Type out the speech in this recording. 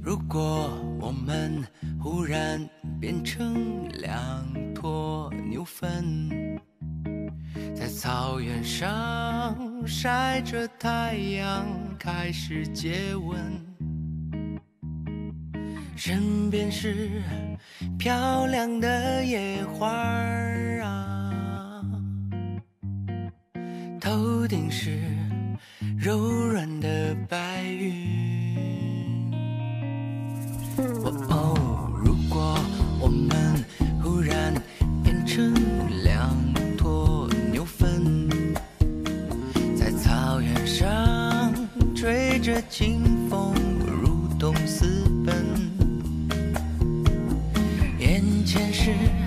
如果我们忽然变成两坨牛粪，在草原上晒着太阳，开始接吻，身边是漂亮的野花啊，头顶是柔软的白云。哦，如果我们忽然变成两坨牛粪，在草原上吹着清风，如同私奔，眼前是